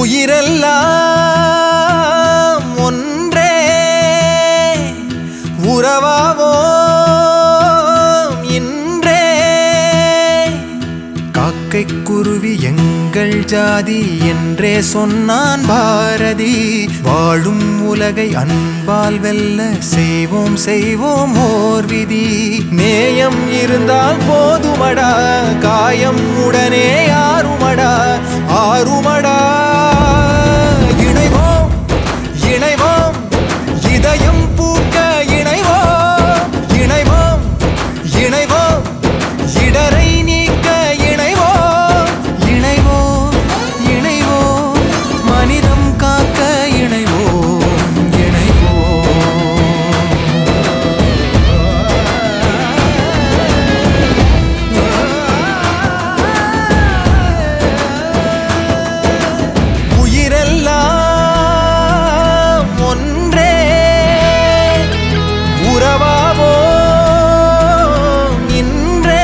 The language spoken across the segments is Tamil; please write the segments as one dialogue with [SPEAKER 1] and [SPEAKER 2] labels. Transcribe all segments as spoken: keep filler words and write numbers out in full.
[SPEAKER 1] உயிரெல்லாம் ஒன்றே உறவாவோம் இன்றே. காக்கை குருவி எங்கள் ஜாதி என்றே சொன்னான் பாரதி. வாழும் உலகை அன்பால் வெல்ல செய்வோம் செய்வோம் ஓர் விதி. நேயம் இருந்தால் போதுமடா, காயம் உடனே ஆறுமடா ஆறுமடா. இணைவோம் இணைவோம் இதயம் பூக்க இணைவோம் இணைவோம் இணைவோம் இடரை நீக்க இணைவோம் இணைவோம் இணைவோம் மனிதம் காக்க இணைவோம் இணைவோம். உயிரெல்லாம் ஒன்றே உறவாவோம் இன்றே.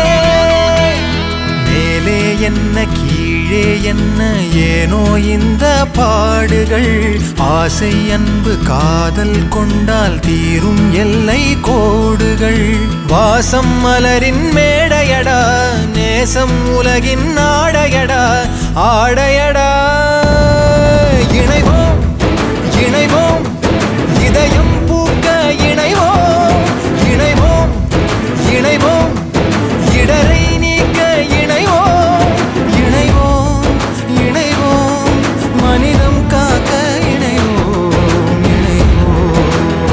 [SPEAKER 1] மேலே என்ன கீழே என்ன ஏனோ இந்த பாடுகள். ஆசை அன்பு காதல் கொண்டால் தீரும் எல்லை கோடுகள். வாசம் மலரின் மேடையடா, நேசம் உலகின் ஆடையடா ஆடையடா. இணைவோம் இணைவோம் இதயம் பூக்க இணைவோம் இணைவோம் இணைவோம் இடரை நீக்க இணைவோம் இணைவோம் இணைவோம் மனிதம் காக்க இணைவோம் இணைவோம்.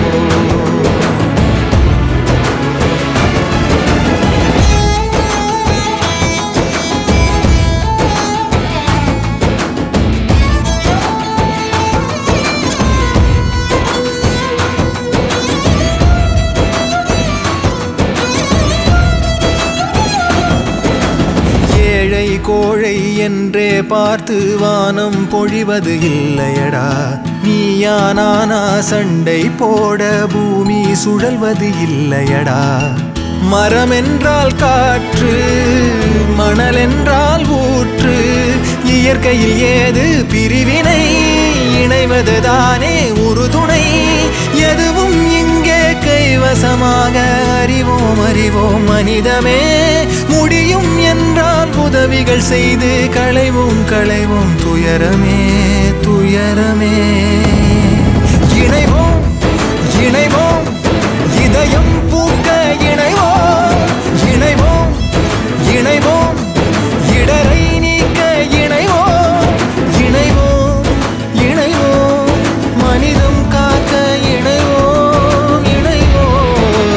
[SPEAKER 1] ஏழை கோழை என்றே பார்த்து வானம் பொழிவது இல்லையடா. நீயா நானா சண்டை போட பூமி சுழல்வது இல்லையடா. மரம் என்றால் காற்று, மணல் என்றால் ஊற்று. இயற்கையில் ஏது பிரிவினை, இணைவதுதானே ஒரு துணை. எதுவும் இங்கே கைவசமாக அறிவோம் அறிவோம் மனிதமே. முடியும் என்றால் உதவிகள் செய்து களைவோம் களைவோம் துயரமே துயரமே. இணைவோம் இணைவோம் இதயம் பூக்க இணைவோம் இணைவோம் இணைவோம் இடரை நீக்க இணைவோம் இணைவோம் இணைவோம் மனிதம் காக்க இணைவோம் இணைவோம்.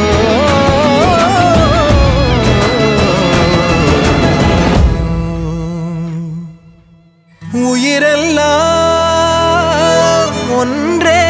[SPEAKER 1] உயிரெல்லாம் ஒன்றே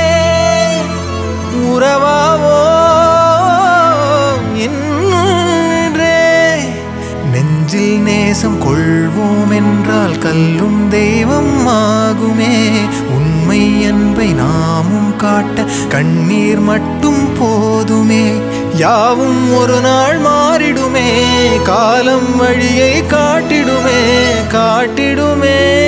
[SPEAKER 1] உறவாவோம் இன்றே. நெஞ்சில் நேசம் கொள்வோம் என்றால் கல்லும் தெய்வம் ஆகுமே. உண்மை அன்பை நாமும் காட்ட கண்ணீர் மட்டும் போதுமே. யாவும் ஒரு நாள் மாறிடுமே, காலம் வழியை காட்டிடுமே காட்டிடுமே.